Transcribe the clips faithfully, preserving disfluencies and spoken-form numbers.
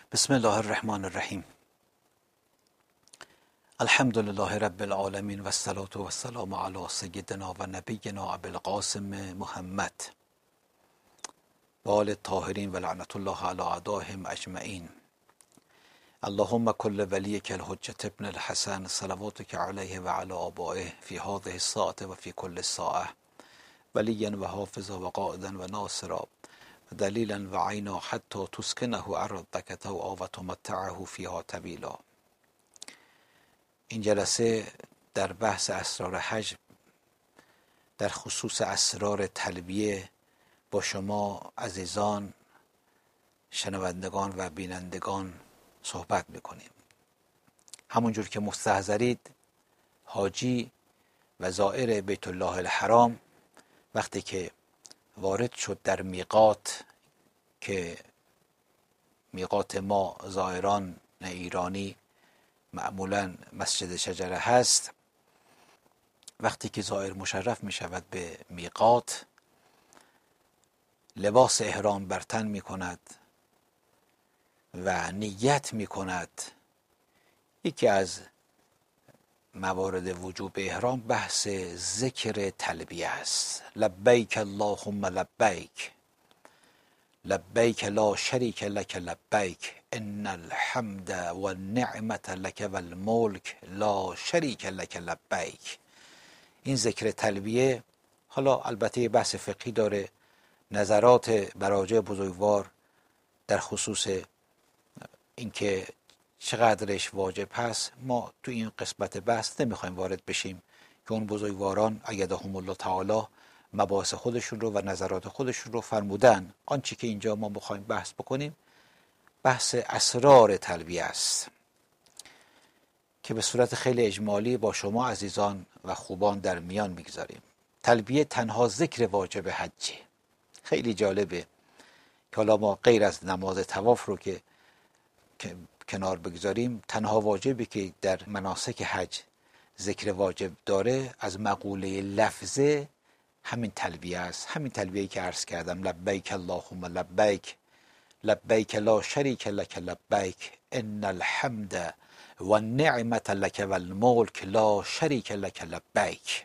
بسم الله الرحمن الرحیم. الحمد لله رب العالمین و الصلاة و السلام علی سیدنا و نبینا ابی القاسم محمد و آل الطاهرین و لعنت الله علی اعدائهم اجمعین. اللهم کل ولیک الحجة ابن الحسن صلواتک علیه و علی آبائه فی هذه الساعة و فی کل ساعة ولیا و حافظا و قائدا و ناصرا و دلیلا و عینا حتی تسکنه ارضک طوعا و تمتعه فیها طویلا. این جلسه در بحث اسرار حج در خصوص اسرار تلبیه با شما عزیزان شنوندگان و بینندگان صحبت میکنیم. همونجور که مستحضرید، حاجی و زائر بیت الله الحرام وقتی که وارد شد در میقات که میقات ما زائران ایرانی معمولا مسجد شجره هست، وقتی که زائر مشرف می شود به میقات لباس احرام بر تن می کند و نیت می کند. یکی از موارد وجوب احرام بحث ذکر تلبیه است. لبیک اللهم لبیک لبیک لا شریک لک لبیک ان الحمد و النعمت لک و الملک لا شریک لک لبیک. این ذکر تلبیه حالا البته بحث فقهی داره، نظرات براجع بزرگوار در خصوص اینکه چقدرش واجب هست ما تو این قسمت بحث نمیخوایم وارد بشیم که اون بزرگواران ایدهم الله تعالی مباحث خودشون رو و نظرات خودشون رو فرمودن. آنچه که اینجا ما بخوایم بحث بکنیم بحث اسرار تلبیه است که به صورت خیلی اجمالی با شما عزیزان و خوبان در میان میگذاریم. تلبیه تنها ذکر واجب حجه. خیلی جالبه که حالا ما غیر از نماز طواف رو که کنار بگذاریم، تنها واجبی که در مناسک حج ذکر واجب داره از مقوله لفظه همین تلبیه است. همین تلبیه‌ای که عرض کردم، لبیک اللهم لبیک لبیک لا شریک لک لبیک ان الحمد و النعمت لک و الملک لا شریک لک لبیک.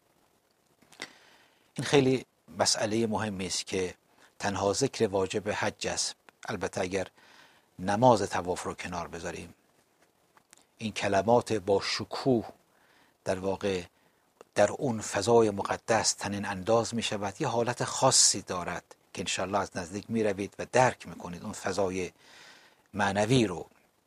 این خیلی مسئله مهمی است که تنها ذکر واجب حج است. البته اگر نماز طواف رو کنار بذاریم، این کلمات با شکوه در واقع در اون فضای مقدس تنین انداز می شود. یه حالت خاصی دارد که انشاءالله از نزدیک می روید و درک می کنید اون فضای معنوی رو.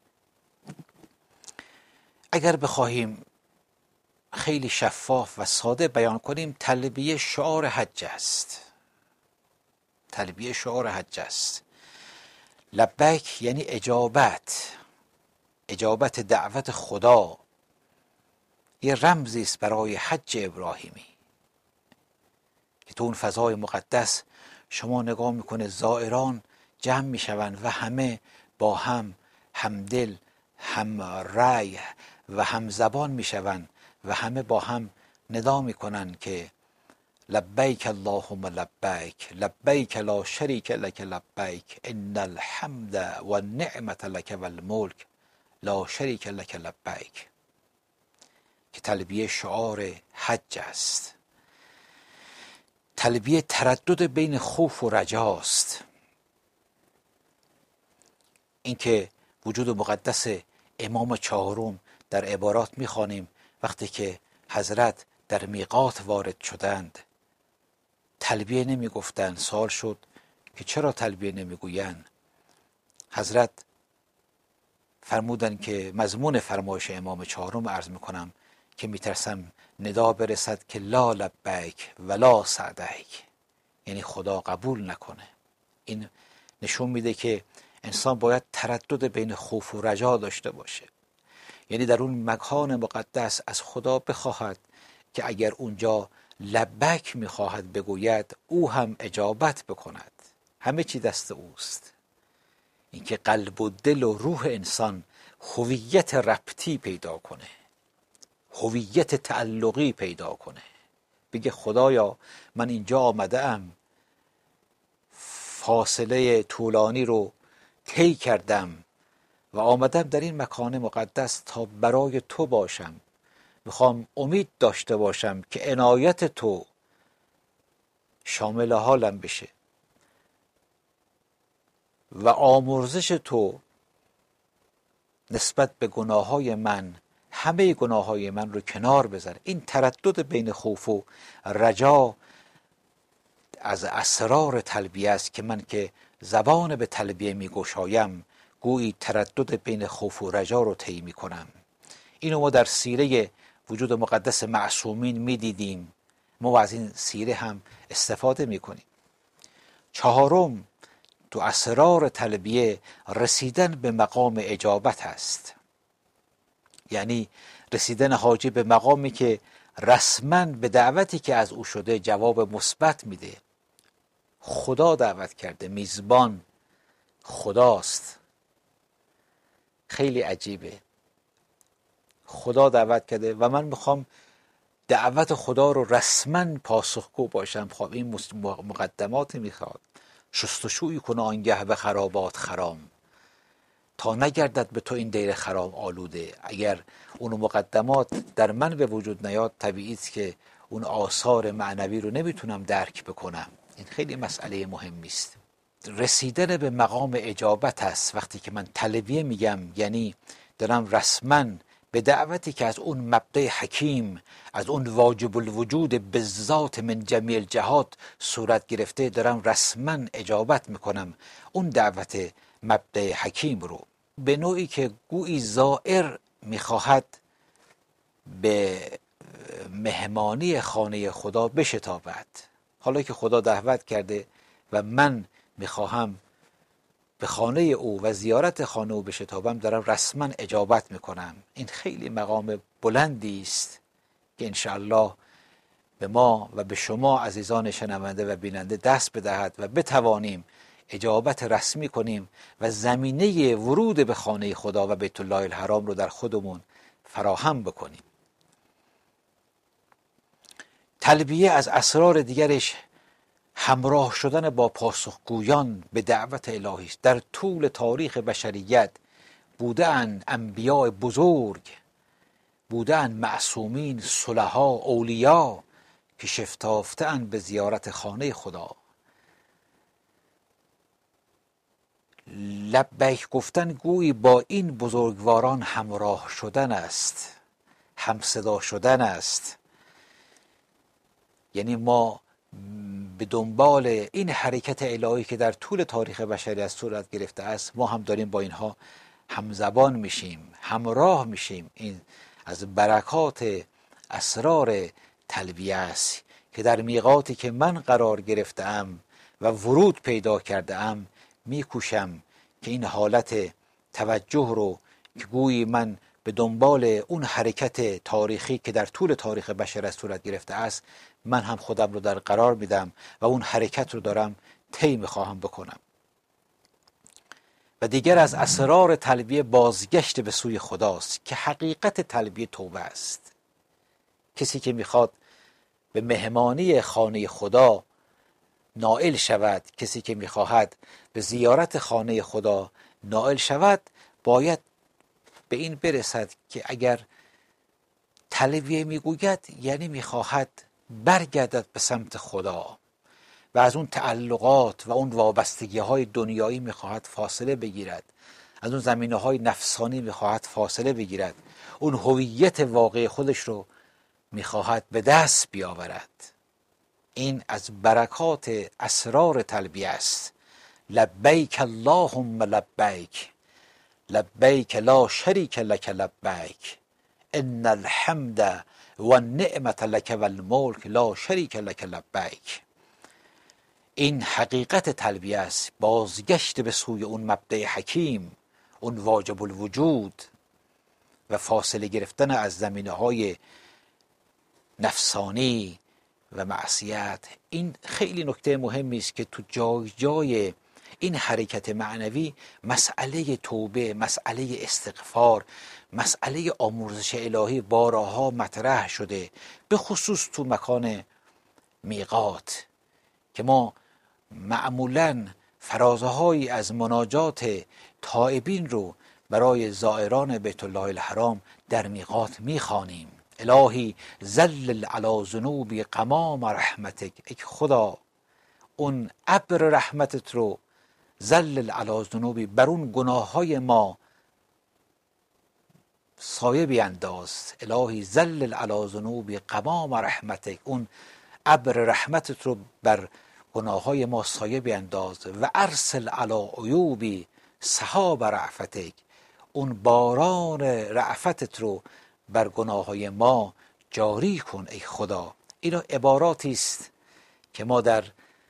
اگر بخواهیم خیلی شفاف و ساده بیان کنیم، تلبیه شعار حج است. تلبیه شعار حج است. لبیک یعنی اجابت، اجابت دعوت خدا. یه رمزی است برای حج ابراهیمی که تو اون فضای مقدس شما نگاه میکنه زائران جمع میشوند و همه با هم همدل، هم رأی و هم زبان میشوند و همه با هم ندا میکنن که لبیک اللهم لبیک لبیک لا شریک لک لبیک ان الحمد و النعمت لک و الملک لا شریک لک لبیک، که تلبیه شعار حج است. تلبیه تردد بین خوف و رجاست. اینکه وجود مقدس امام چهارم در عبارات میخوانیم وقتی که حضرت در میقات وارد شدند تلبیه نمیگفتند. سوال شد که چرا تلبیه نمیگویند؟ حضرت فرمودند که مضمون فرمایش امام چهارم عرض میکنم که میترسم ندا برسد که لا لبیک ولا سعدیک، یعنی خدا قبول نکنه. این نشون میده که انسان باید تردد بین خوف و رجا داشته باشه، یعنی در اون مکان مقدس از خدا بخواهد که اگر اونجا لبیک میخواهد بگوید او هم اجابت بکند. همه چی دست اوست. اینکه قلب و دل و روح انسان هویت ربطی پیدا کنه، هویت تعلقی پیدا کنه، بگه خدایا من اینجا آمده ام، فاصله طولانی رو طی کردم و آمدم در این مکان مقدس تا برای تو باشم. میخوام امید داشته باشم که عنایت تو شامل حالم بشه و آمرزش تو نسبت به گناههای من همه گناههای من رو کنار بذاره. این تردد بین خوف و رجا از اسرار تلبیه است که من که زبان به تلبیه میگشایم گویی تردد بین خوف و رجا رو طی میکنم. اینو ما در سیره وجود مقدس معصومین میدیدیم، ما از این سیره هم استفاده میکنیم. چهارم تو اسرار تلبیه رسیدن به مقام اجابت است، یعنی رسیدن حاجی به مقامی که رسما به دعوتی که از او شده جواب مثبت میده. خدا دعوت کرده، میزبان خداست. خیلی عجیبه، خدا دعوت کرده و من میخوام دعوت خدا رو رسما پاسخگو باشم. خب این مقدمات میخواد. شستشویی کنه آنگه به خرابات خرام، تا نگردد به تو این دیر خراب آلوده. اگر اون مقدمات در من به وجود نیاد طبیعی است که اون آثار معنوی رو نمیتونم درک بکنم. این خیلی مسئله مهمی است. رسیدن به مقام اجابت است. وقتی که من تلبیه میگم یعنی دارم رسما به دعوتی که از اون مبدأ حکیم، از اون واجب الوجود به ذات من جمیع الجهات صورت گرفته، دارم رسما اجابت میکنم اون دعوت مبدأ حکیم رو، به نوعی که گویی زائر میخواهد به مهمانی خانه خدا بشتابد. حالا که خدا دعوت کرده و من میخواهم به خانه او و زیارت خانه او بشتابم، دارم رسما اجابت میکنم. این خیلی مقام بلندی است که انشاءالله به ما و به شما عزیزان شنونده و بیننده دست بدهد و بتوانیم اجابت رسمی کنیم و زمینه ورود به خانه خدا و بیت الله الحرام رو در خودمون فراهم بکنیم. تلبیه از اسرار دیگرش همراه شدن با پاسخگویان به دعوت الهی است. در طول تاریخ بشریت بودن انبیاء بزرگ، بودن معصومین، صلحا، اولیا که شفتافته‌اند به زیارت خانه خدا. لبیک گفتن گویی با این بزرگواران همراه شدن است، همصدا شدن است. یعنی ما به دنبال این حرکت الهی که در طول تاریخ بشریت صورت گرفته است، ما هم داریم با اینها همزبان میشیم، همراه میشیم. این از برکات اسرار تلبیه است که در میقاتی که من قرار گرفتم و ورود پیدا کردم میکوشم که این حالت توجه رو که گویی من به دنبال اون حرکت تاریخی که در طول تاریخ بشریت صورت گرفته است، من هم خودم رو در قرار میدم و اون حرکت رو دارم طی میخواهم بکنم. و دیگر از اسرار تلبیه بازگشت به سوی خداست که حقیقت تلبیه توبه است. کسی که میخواد به مهمانی خانه خدا نائل شود، کسی که میخواهد به زیارت خانه خدا نائل شود، باید به این برسد که اگر تلبیه میگوید یعنی میخواهد برگردد به سمت خدا و از اون تعلقات و اون وابستگی های دنیایی میخواهد فاصله بگیرد، از اون زمینه های نفسانی میخواهد فاصله بگیرد، اون هویت واقعی خودش رو میخواهد به دست بیاورد. این از برکات اسرار تلبیه است. لبیک اللهم لبیک، لبیک لا شریک لک لبیک، ان الحمد و النعمت لک و الملک لا شریک لک لبیک. این حقیقت تلبیه است، بازگشت به سوی اون مبدأ حکیم، اون واجب الوجود و فاصله گرفتن از زمینه های نفسانی و معصیت. این خیلی نکته مهمی است که تو جای جای این حرکت معنوی مسئله توبه، مسئله استغفار، مسئله آمرزش الهی بارها مطرح شده، به خصوص تو مکان میقات که ما معمولاً فرازه‌هایی از مناجات تائبین رو برای زائران بیت الله الحرام در میقات میخوانیم. الهی ظلل علی ذنوبی غمام رحمتک، ای خدا اون ابر رحمتت رو ظلل علی ذنوبی، بر اون گناه های ما سایه بینداز. الهی ظلل علی ذنوبی غمام رحمتک، اون ابر رحمتت رو بر گناه های ما سایه بینداز. و ارسل علی عیوبی سحاب رأفتک، اون باران رأفتت رو بر گناه های ما جاری کن ای خدا. اینا عباراتی است که ما در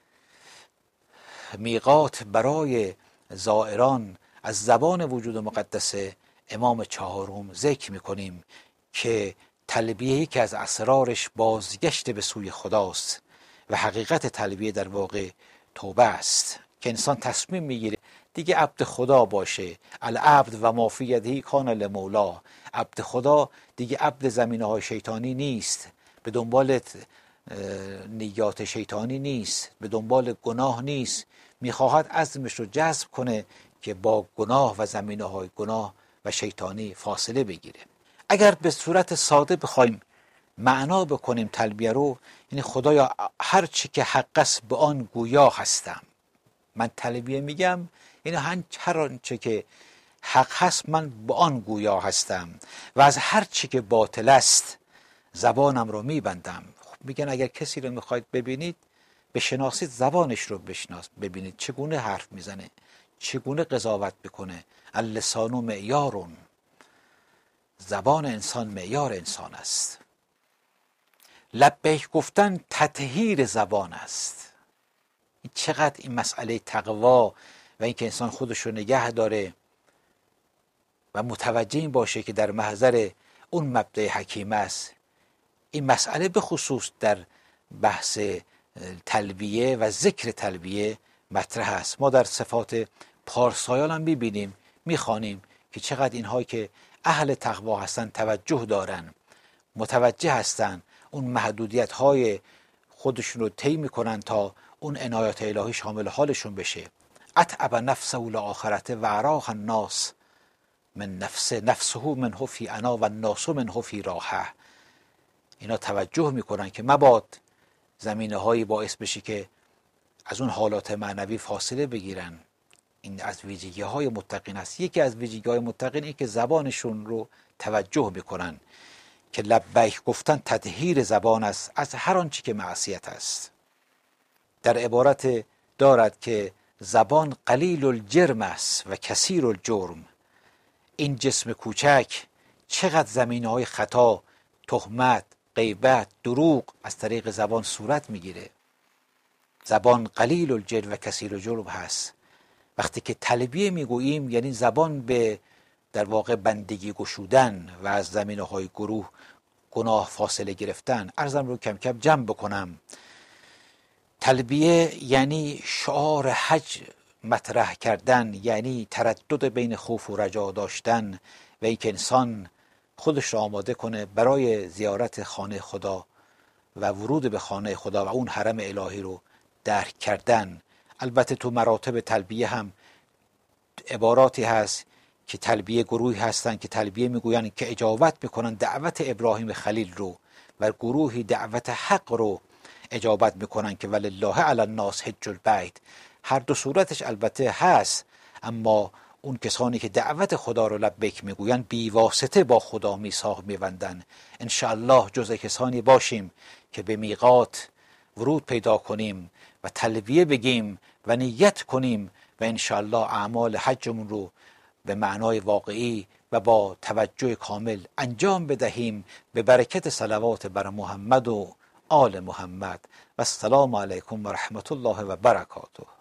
میقات برای زائران از زبان وجود مقدس امام چهارم ذکر میکنیم که تلبیه که از اسرارش بازگشت به سوی خداست و حقیقت تلبیه در واقع توبه است که انسان تصمیم میگیره دیگه عبد خدا باشه. العبد و ما فی یده کان لمولا، عبد خدا دیگه عبد زمینه های شیطانی نیست، به دنبال نیات شیطانی نیست، به دنبال گناه نیست، میخواهد عزمش رو جذب کنه که با گناه و زمینه های گناه و شیطانی فاصله بگیره. اگر به صورت ساده بخوایم معنا بکنیم تلبیه رو، یعنی خدایا هر چی که حق است به آن گویا هستم. من تلبیه میگم یعنی هر آنچه که حق هست من به آن گویا هستم و از هر چی که باطل است زبانم رو میبندم. خب میگن اگر کسی رو میخواید ببینید بشناسید، زبانش رو بشناس ببینید چگونه حرف میزنه، چگونه قضاوت بکنه. اللسان معیارون، زبان انسان معیار انسان است. لبیک گفتن تطهیر زبان است. چقدر این مسئله تقوا و اینکه انسان خودش رو نگه داره و متوجه این باشه که در محضر اون مبدأ حکیم است. این مسئله به خصوص در بحث تلبیه و ذکر تلبیه مطرح است. ما در صفات پارسایان هم میبینیم، میخوانیم که چقدر اینها که اهل تقوا هستن توجه دارن، متوجه هستن، اون محدودیت های خودشون رو طی میکنن تا اون عنایات الهی شامل حالشون بشه. اتعب نفسه لآخرته و اراح الناس من نفسه نفسه منه فی انا و الناس منه فی راحه. اینا توجه میکنن که مباد زمینه هایی باعث بشه که از اون حالات معنوی فاصله بگیرن. این از ویژگی های متقین است. یکی از ویژگی های متقین این که زبانشون رو توجه میکنن که لبیک گفتن تطهیر زبان است از هر آنچه که معصیت است. در عبارت دارد که زبان قلیل الجرم است و کثیر الجرم. این جسم کوچک چقدر زمینه های خطا، تهمت، غیبت، دروغ از طریق زبان صورت میگیره. زبان قلیل الجرم و کثیر الجرم هست. وقتی که تلبیه میگوییم یعنی زبان به در واقع بندگی گشودن و از زمینه های گروه گناه فاصله گرفتن. عرضم رو کم کم جمع بکنم. تلبیه یعنی شعار حج مطرح کردن، یعنی تردد بین خوف و رجا داشتن و اینکه انسان خودش را آماده کنه برای زیارت خانه خدا و ورود به خانه خدا و اون حرم الهی رو درک کردن. البته تو مراتب تلبیه هم عباراتی هست که تلبیه گروهی هستن که تلبیه میگوین که اجابت میکنن دعوت ابراهیم خلیل رو و گروهی دعوت حق رو اجابت میکنن که ولله علی الناس حج البیت. هر دو صورتش البته هست، اما اون کسانی که دعوت خدا رو لبیک میگوین بی واسطه با خدا میثاق میبندن. انشاءالله جزء کسانی باشیم که به میقات ورود پیدا کنیم و تلبیه بگیم و نیت کنیم و انشاءالله اعمال حجمون رو به معنای واقعی و با توجه کامل انجام بدهیم به برکت صلوات بر محمد و آل محمد. و السلام علیکم و رحمت الله و برکاته.